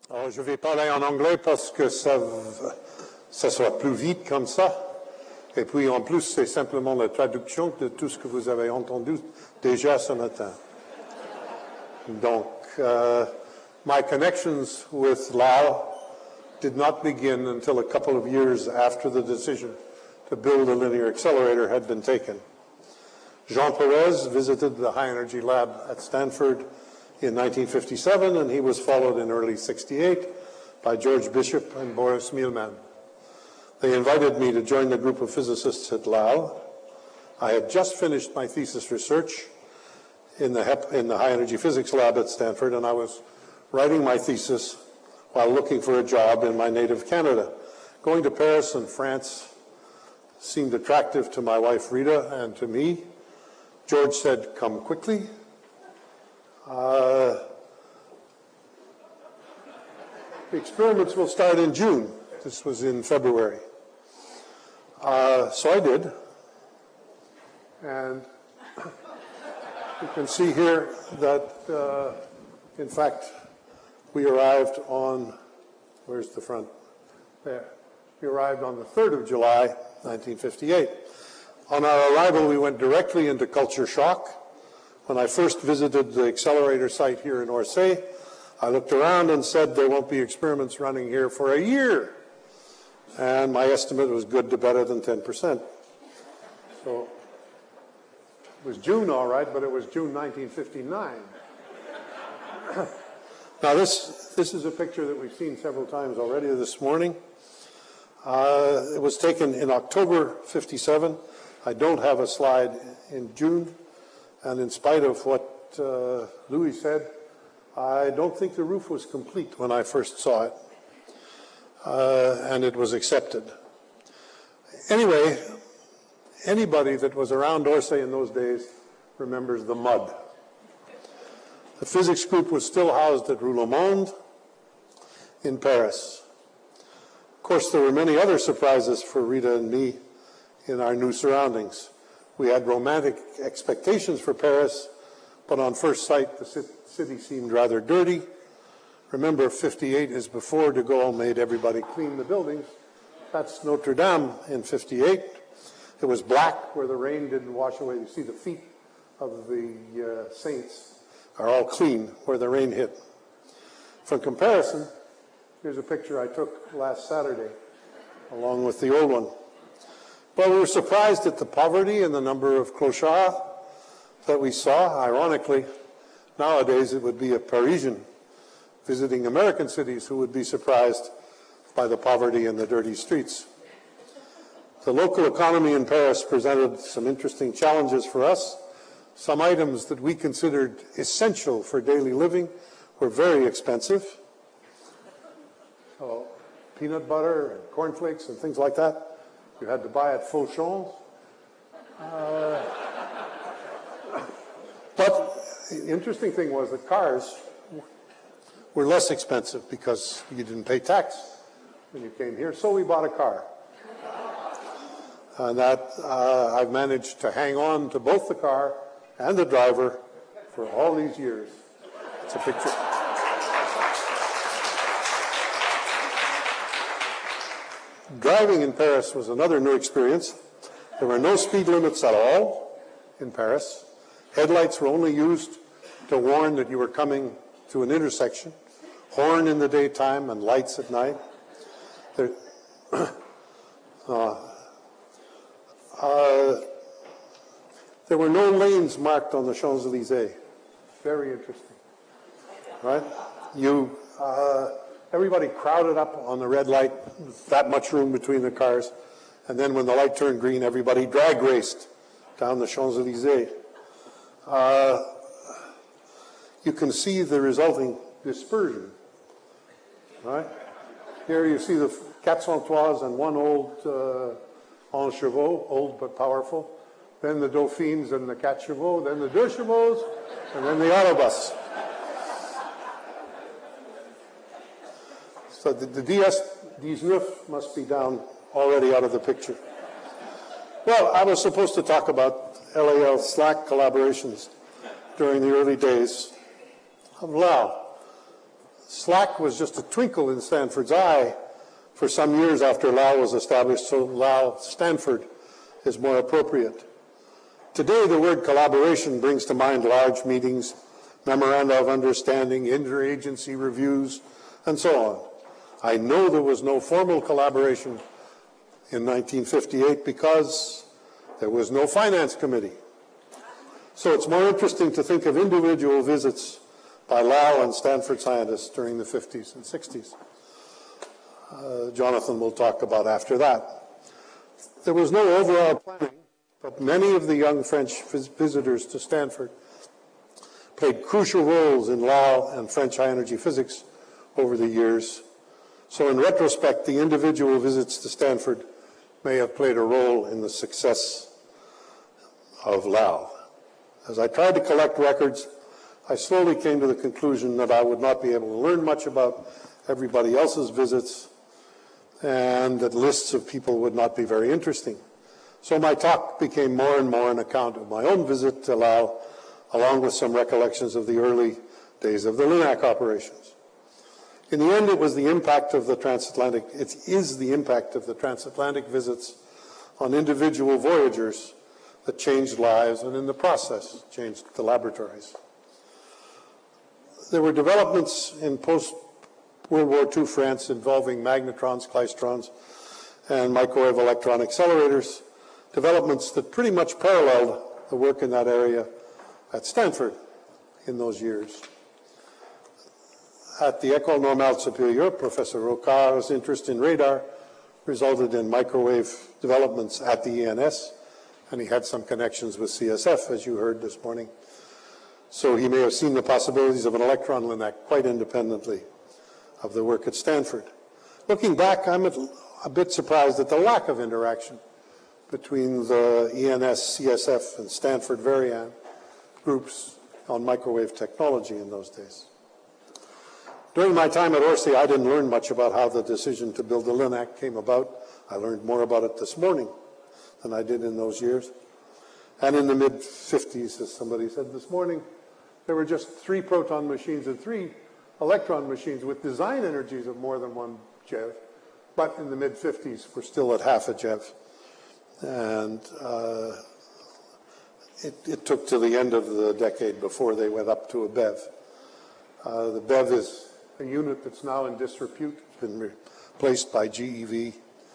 Alors, je vais parler en anglais parce que ça sera plus vite comme ça. Et puis, en plus, c'est simplement la traduction de tout ce que vous avez entendu déjà ce matin. Donc, my connections with Lao did not begin until a couple of years after the decision to build a linear accelerator had been taken. Jean Perez visited the High Energy Lab at Stanford in 1957, and he was followed in early 68 by George Bishop and Boris Mielman. They invited me to join the group of physicists at Lao. I had just finished my thesis research in the High Energy Physics Lab at Stanford, and I was writing my thesis while looking for a job in my native Canada. Going to Paris and France seemed attractive to my wife Rita and to me. George said, "Come quickly." The experiments will start in June. This was in February. So I did. And you can see here that, in fact, we arrived on, where's the front? There. We arrived on the 3rd of July, 1958. On our arrival, we went directly into culture shock. When I first visited the accelerator site here in Orsay, I looked around and said there won't be experiments running here for a year. And my estimate was good to better than 10%. So it was June, all right, but it was June 1959. Now, this is a picture that we've seen several times already this morning. It was taken in October 57. I don't have a slide in June. And in spite of what Louis said, I don't think the roof was complete when I first saw it. And it was accepted. Anyway, anybody that was around Orsay in those days remembers the mud. The physics group was still housed at Rue Le Monde in Paris. Of course, there were many other surprises for Rita and me in our new surroundings. We had romantic expectations for Paris, but on first sight, the city seemed rather dirty. Remember, 58 is before de Gaulle made everybody clean the buildings. That's Notre Dame in 58. It was black where the rain didn't wash away. You see the feet of the saints are all clean where the rain hit. For comparison, here's a picture I took last Saturday, along with the old one. Well, we were surprised at the poverty and the number of clochards that we saw. Ironically, nowadays it would be a Parisian visiting American cities who would be surprised by the poverty and the dirty streets. The local economy in Paris presented some interesting challenges for us. Some items that we considered essential for daily living were very expensive. So, peanut butter and cornflakes and things like that. You had to buy at Fauchon's. But the interesting thing was that cars were less expensive because you didn't pay tax when you came here, so we bought a car. And that I've managed to hang on to both the car and the driver for all these years. It's a picture. Driving in Paris was another new experience. There were no speed limits at all in Paris. Headlights were only used to warn that you were coming to an intersection. Horn in the daytime and lights at night. There were no lanes marked on the Champs-Élysées. Very interesting, right? Everybody crowded up on the red light, that much room between the cars. And then when the light turned green, everybody drag raced down the Champs-Élysées. You can see the resulting dispersion, right? Here you see the 403s and one old Enchevaux, old but powerful. Then the Dauphines and the 4 chevaux, then the 2 chevaux, and then the autobus. So the DS-19 must be down already out of the picture. Well, I was supposed to talk about LAL-SLAC collaborations during the early days of Lao. SLAC was just a twinkle in Stanford's eye for some years after LAO was established, so LAO Stanford is more appropriate. Today, the word collaboration brings to mind large meetings, memoranda of understanding, interagency reviews, and so on. I know there was no formal collaboration in 1958 because there was no finance committee. So it's more interesting to think of individual visits by LAO and Stanford scientists during the 50s and 60s. Jonathan will talk about after that. There was no overall planning, but many of the young French visitors to Stanford played crucial roles in LAO and French high-energy physics over the years. So in retrospect, the individual visits to Stanford may have played a role in the success of LAO. As I tried to collect records, I slowly came to the conclusion that I would not be able to learn much about everybody else's visits and that lists of people would not be very interesting. So my talk became more and more an account of my own visit to LAO, along with some recollections of the early days of the LINAC operations. In the end, it was the impact of the transatlantic, it is the impact of the transatlantic visits on individual voyagers that changed lives and in the process changed the laboratories. There were developments in post-World War II France involving magnetrons, klystrons, and microwave electron accelerators, developments that pretty much paralleled the work in that area at Stanford in those years. At the École Normale Supérieure, Professor Rocard's interest in radar resulted in microwave developments at the ENS, and he had some connections with CSF, as you heard this morning. So he may have seen the possibilities of an electron LINAC quite independently of the work at Stanford. Looking back, I'm a bit surprised at the lack of interaction between the ENS, CSF, and Stanford Varian groups on microwave technology in those days. During my time at Orsay, I didn't learn much about how the decision to build the LINAC came about. I learned more about it this morning than I did in those years. And in the mid-50s, as somebody said this morning, there were just 3 proton machines and 3 electron machines with design energies of more than 1 JeV. But in the mid-50s, we're still at half a JeV. And it took to the end of the decade before they went up to a BeV. The BeV is a unit that's now in disrepute. It's been replaced by GeV.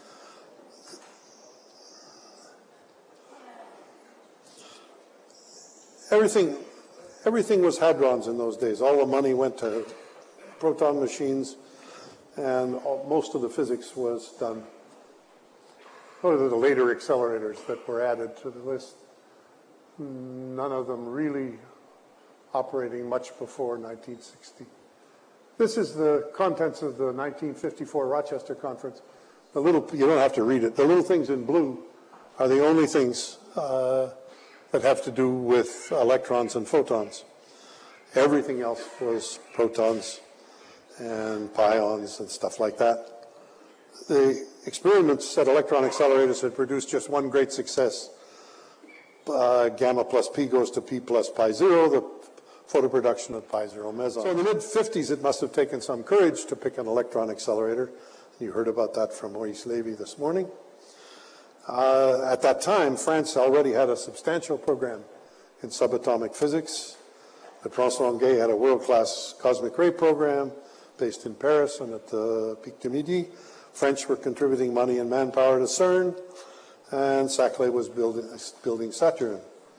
Everything was hadrons in those days. All the money went to proton machines, and most of the physics was done. Those are the later accelerators that were added to the list. None of them really operating much before 1960. This is the contents of the 1954 Rochester Conference. You don't have to read it. The little things in blue are the only things that have to do with electrons and photons. Everything else was protons and pions and stuff like that. The experiments at electron accelerators had produced just one great success. Gamma plus P goes to P plus pi 0, the photoproduction of pi 0 meson. So in the mid-50s, it must have taken some courage to pick an electron accelerator. You heard about that from Maurice Levy this morning. At that time, France already had a substantial program in subatomic physics. The Translanguet had a world-class cosmic ray program based in Paris and at the Pic du Midi. French were contributing money and manpower to CERN, and Saclay was building Saturn.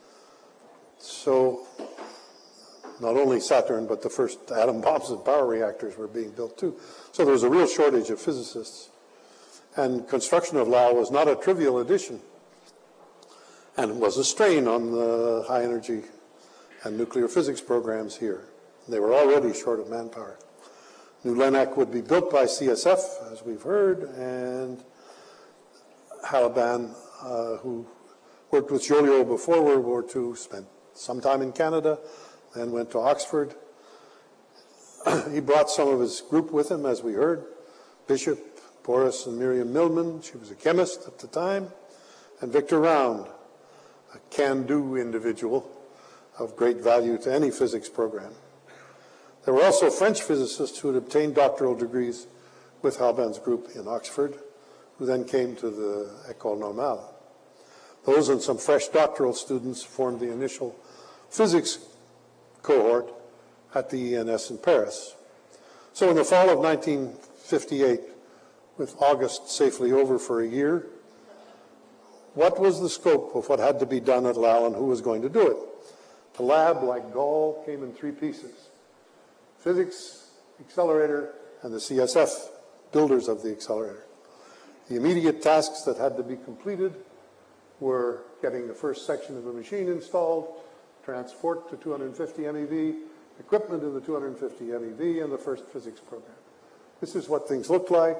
So not only Saturn, but the first atom bombs and power reactors were being built too. So there was a real shortage of physicists. And construction of LAO was not a trivial addition, and it was a strain on the high energy and nuclear physics programs here. They were already short of manpower. New LINAC would be built by CSF, as we've heard, and Halaban, who worked with Joliot before World War II, spent some time in Canada, then went to Oxford. He brought some of his group with him, as we heard, Bishop, Boris and Miriam Millman, she was a chemist at the time, and Victor Round, a can-do individual of great value to any physics program. There were also French physicists who had obtained doctoral degrees with Halban's group in Oxford, who then came to the École Normale. Those and some fresh doctoral students formed the initial physics cohort at the ENS in Paris. So in the fall of 1958, with August safely over for a year, what was the scope of what had to be done at LAL and who was going to do it? The lab, like Gall, came in three pieces: physics, accelerator, and the CSF, builders of the accelerator. The immediate tasks that had to be completed were getting the first section of the machine installed, transport to 250 MeV, equipment in the 250 MeV, and the first physics program. This is what things looked like.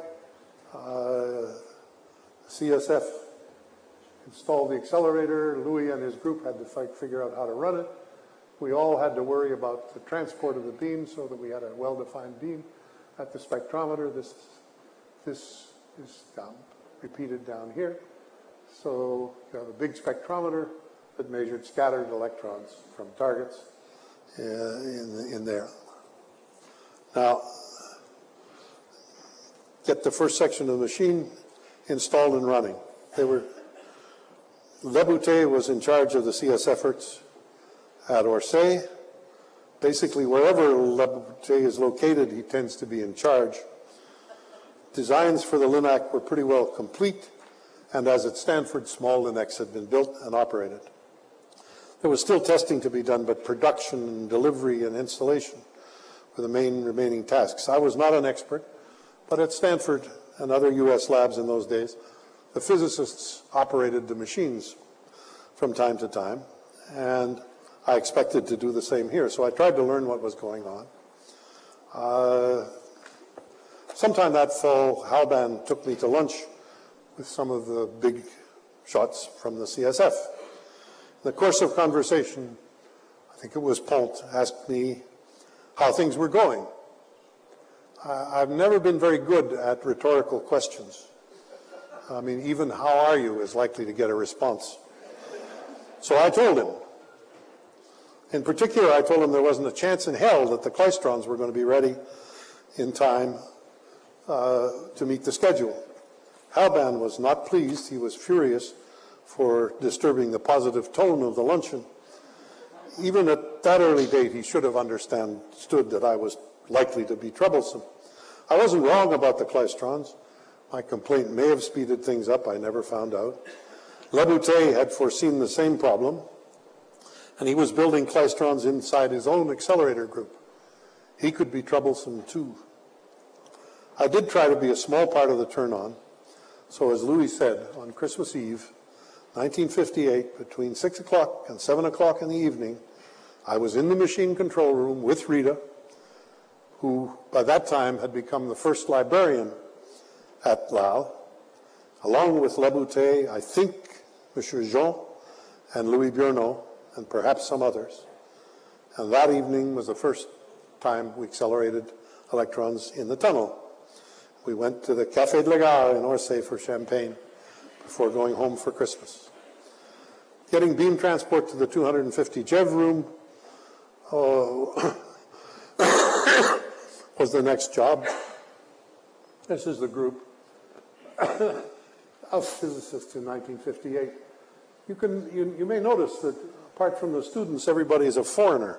CSF installed the accelerator. Louis and his group had to figure out how to run it. We all had to worry about the transport of the beam so that we had a well-defined beam at the spectrometer. This is repeated down here. So you have a big spectrometer that measured scattered electrons from targets in there. Now, get the first section of the machine installed and running. Lebouté was in charge of the CS efforts at Orsay. Basically, wherever Lebouté is located, he tends to be in charge. Designs for the LINAC were pretty well complete, and as at Stanford, small LINACs had been built and operated. There was still testing to be done, but production, delivery, and installation were the main remaining tasks. I was not an expert, but at Stanford and other US labs in those days, the physicists operated the machines from time to time, and I expected to do the same here. So I tried to learn what was going on. Sometime that fall, Halban took me to lunch with some of the big shots from the CSF. In the course of conversation, I think it was Pont, asked me how things were going. I've never been very good at rhetorical questions. I mean, even "how are you" is likely to get a response. So I told him. In particular, I told him there wasn't a chance in hell that the Klystrons were going to be ready in time to meet the schedule. Halban was not pleased. He was furious for disturbing the positive tone of the luncheon. Even at that early date, he should have understood that I was likely to be troublesome. I wasn't wrong about the Klystrons. My complaint may have speeded things up. I never found out. Lebouté had foreseen the same problem, and he was building Klystrons inside his own accelerator group. He could be troublesome too. I did try to be a small part of the turn-on. So as Louis said, on Christmas Eve, 1958, between 6 o'clock and 7 o'clock in the evening, I was in the machine control room with Rita, who by that time had become the first librarian at LAL, along with Lebouté, I think Monsieur Jean, and Louis Burnot, and perhaps some others. And that evening was the first time we accelerated electrons in the tunnel. We went to the Café de la Gare in Orsay for champagne before going home for Christmas. Getting beam transport to the 250 JeV room was the next job. This is the group of physicists in 1958. You may notice that apart from the students, everybody is a foreigner.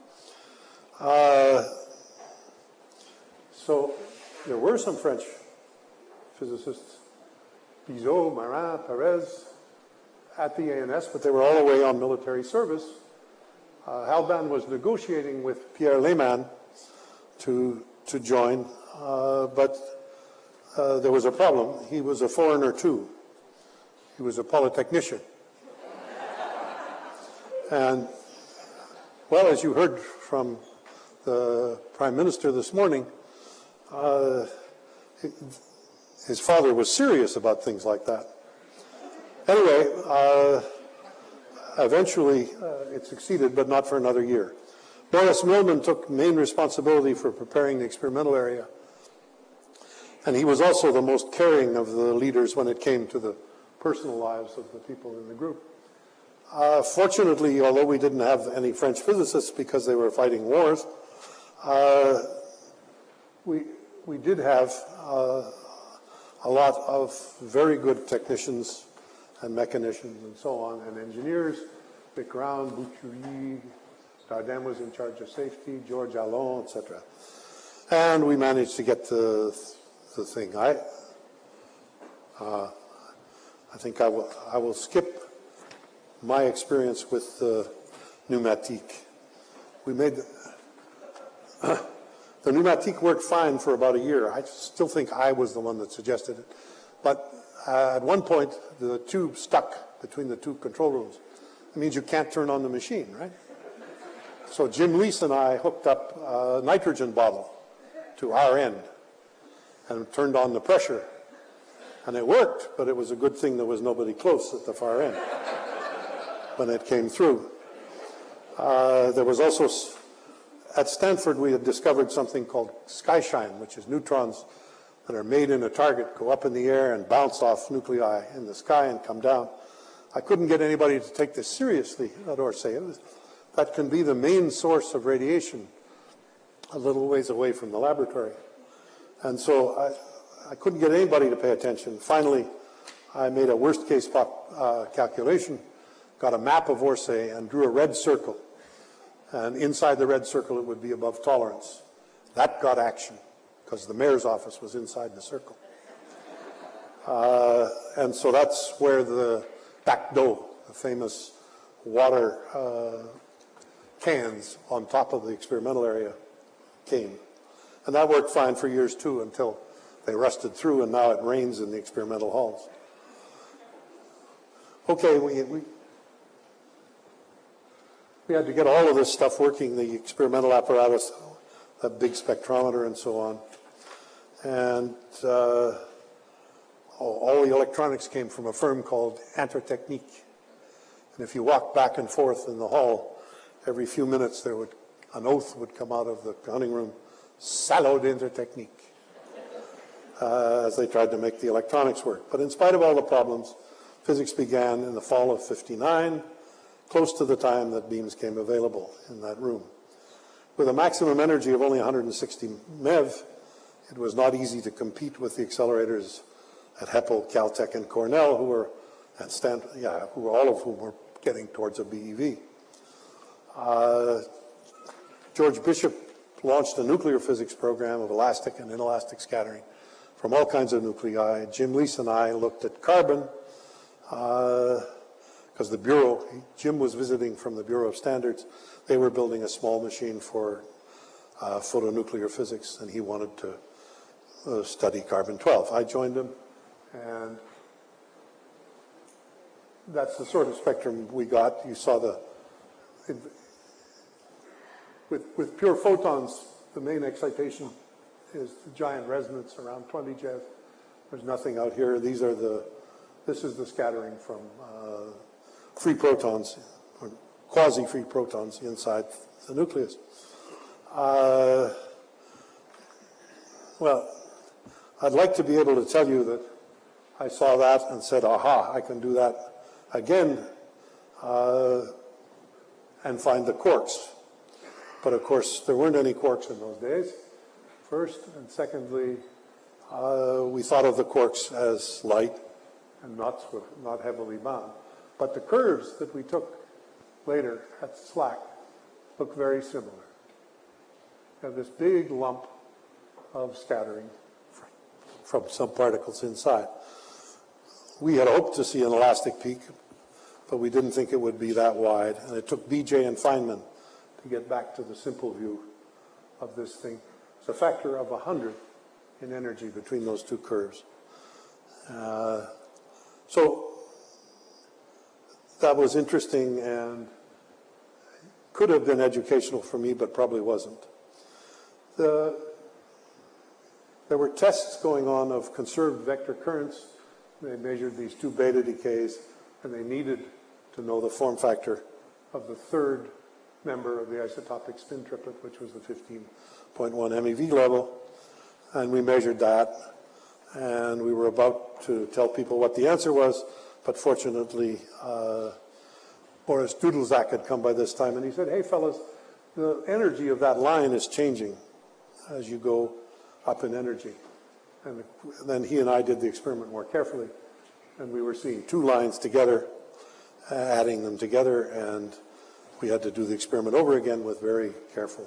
So there were some French physicists, Bizot, Marin, Perez, at the ANS, but they were all away on military service. Halban was negotiating with Pierre Lehmann to join, but there was a problem. He was a foreigner too. He was a polytechnician. And, well, as you heard from the Prime Minister this morning, his father was serious about things like that. Anyway, eventually it succeeded, but not for another year. Boris Millman took main responsibility for preparing the experimental area, and he was also the most caring of the leaders when it came to the personal lives of the people in the group. Fortunately, although we didn't have any French physicists because they were fighting wars, We did have a lot of very good technicians and mechanicians and so on, and engineers. Vic Round, Boucherie, Dardenne was in charge of safety, George Allon, etc. And we managed to get the thing. I think I will skip my experience with the Pneumatique. We made the Pneumatique worked fine for about a year. I still think I was the one that suggested it. But at one point, the tube stuck between the two control rooms. It means you can't turn on the machine, right? So Jim Leese and I hooked up a nitrogen bottle to our end and turned on the pressure. And it worked, but it was a good thing there was nobody close at the far end when it came through. There was also, at Stanford, we had discovered something called skyshine, which is neutrons that are made in a target, go up in the air and bounce off nuclei in the sky and come down. I couldn't get anybody to take this seriously at Orsay. That can be the main source of radiation a little ways away from the laboratory. And so I couldn't get anybody to pay attention. Finally, I made a worst-case calculation, got a map of Orsay, and drew a red circle. And inside the red circle, it would be above tolerance. That got action, because the mayor's office was inside the circle. And so that's where the bac d'eau, the famous water cans on top of the experimental area, came. And that worked fine for years, too, until they rusted through, and now it rains in the experimental halls. Okay, we had to get all of this stuff working, the experimental apparatus, the big spectrometer and so on. And all the electronics came from a firm called Intertechnique. And if you walked back and forth in the hall, every few minutes an oath would come out of the counting room, "Salaud Intertechnique," as they tried to make the electronics work. But in spite of all the problems, physics began in the fall of '59, close to the time that beams came available in that room. With a maximum energy of only 160 MeV, it was not easy to compete with the accelerators at Heppel, Caltech, and Cornell, who were all of whom were getting towards a BEV. George Bishop launched a nuclear physics program of elastic and inelastic scattering from all kinds of nuclei. Jim Leese and I looked at carbon, because the Bureau, Jim was visiting from the Bureau of Standards. They were building a small machine for photonuclear physics, and he wanted to study carbon-12. I joined him, and that's the sort of spectrum we got. You saw with pure photons, the main excitation is the giant resonance around 20 JeV. There's nothing out here. This is the scattering from free protons, or quasi-free protons inside the nucleus. Well, I'd like to be able to tell you that I saw that and said, aha, I can do that again and find the quarks. But of course, there weren't any quarks in those days, first. And secondly, we thought of the quarks as light and not heavily bound. But the curves that we took later at SLAC look very similar. You have this big lump of scattering from some particles inside. We had hoped to see an elastic peak, but we didn't think it would be that wide. And it took BJ and Feynman to get back to the simple view of this thing. It's a factor of 100 in energy between those two curves. So that was interesting and could have been educational for me, but probably wasn't. There were tests going on of conserved vector currents. They measured these two beta decays, and they needed to know the form factor of the third member of the isotopic spin triplet, which was the 15.1 MeV level. And we measured that, and we were about to tell people what the answer was, but fortunately, Boris Dudelsack had come by this time, and he said, hey, fellas, the energy of that line is changing as you go up in energy. And then he and I did the experiment more carefully, and we were seeing two lines together, adding them together, and we had to do the experiment over again with very careful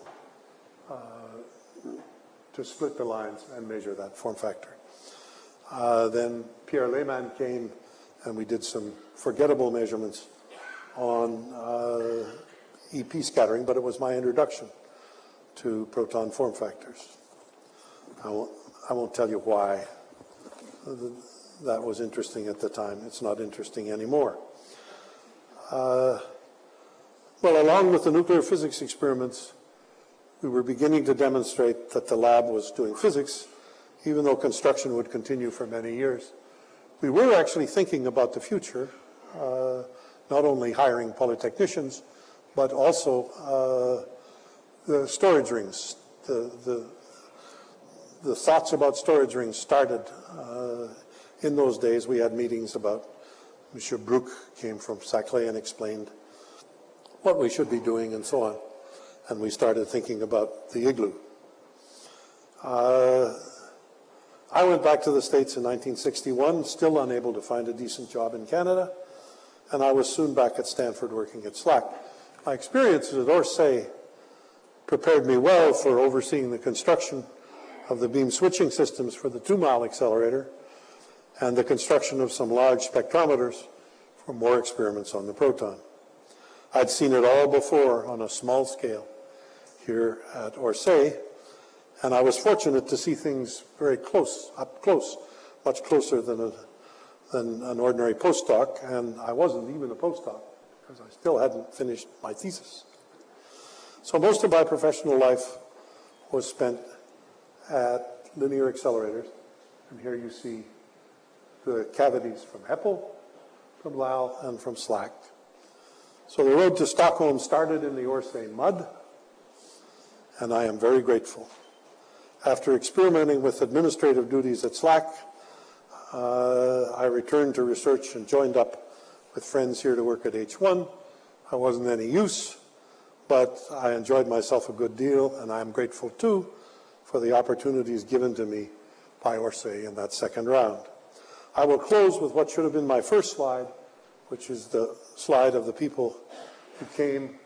to split the lines and measure that form factor. Then Pierre Lehmann came, and we did some forgettable measurements on EP scattering, but it was my introduction to proton form factors. I won't tell you why that was interesting at the time. It's not interesting anymore. Well, along with the nuclear physics experiments, we were beginning to demonstrate that the lab was doing physics, even though construction would continue for many years. We were actually thinking about the future, not only hiring polytechnicians, but also the storage rings. The thoughts about storage rings started in those days. We had meetings about, Monsieur Bruck came from Saclay and explained what we should be doing and so on. And we started thinking about the igloo. I went back to the States in 1961, still unable to find a decent job in Canada, and I was soon back at Stanford working at SLAC. My experiences at Orsay prepared me well for overseeing the construction of the beam switching systems for the 2-mile accelerator and the construction of some large spectrometers for more experiments on the proton. I'd seen it all before on a small scale here at Orsay, and I was fortunate to see things very close, up close, much closer than an ordinary postdoc, and I wasn't even a postdoc because I still hadn't finished my thesis. So most of my professional life was spent at linear accelerators, and here you see the cavities from Heppel, from Lal, and from SLAC. So the road to Stockholm started in the Orsay mud, and I am very grateful. After experimenting with administrative duties at SLAC, I returned to research and joined up with friends here to work at H1. I wasn't any use, but I enjoyed myself a good deal, and I'm grateful too for the opportunities given to me by Orsay in that second round. I will close with what should have been my first slide, which is the slide of the people who came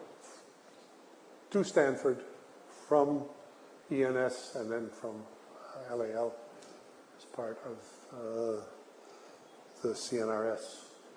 to Stanford from ENS and then from LAL as part of the CNRS.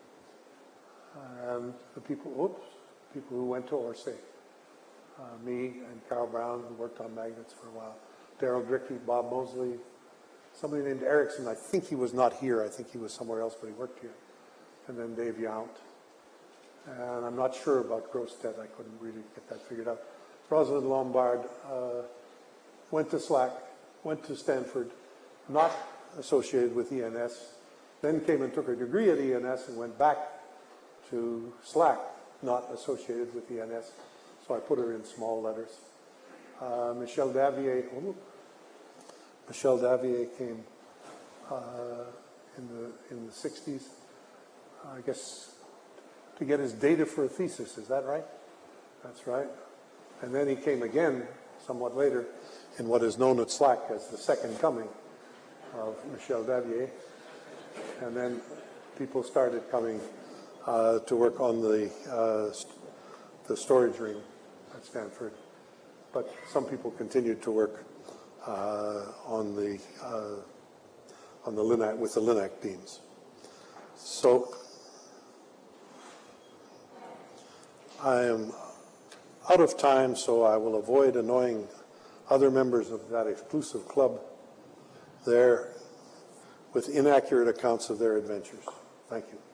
And the people who went to Orsay. Me and Carl Brown, who worked on magnets for a while. Daryl Drickey, Bob Mosley, somebody named Erickson. I think he was not here. I think he was somewhere else, but he worked here. And then Dave Yount. And I'm not sure about Grosstedt. I couldn't really get that figured out. Rosalind Lombard went to SLAC, went to Stanford, not associated with ENS, then came and took a degree at ENS and went back to SLAC, not associated with ENS. So I put her in small letters. Michel Davier came in the 60s, I guess, to get his data for a thesis. Is that right? That's right. And then he came again, somewhat later, in what is known at SLAC as the second coming of Michel Davier. And then people started coming to work on the storage ring at Stanford. But some people continued to work on the LINAC, with the LINAC beams. So I am out of time, so I will avoid annoying other members of that exclusive club there with inaccurate accounts of their adventures. Thank you.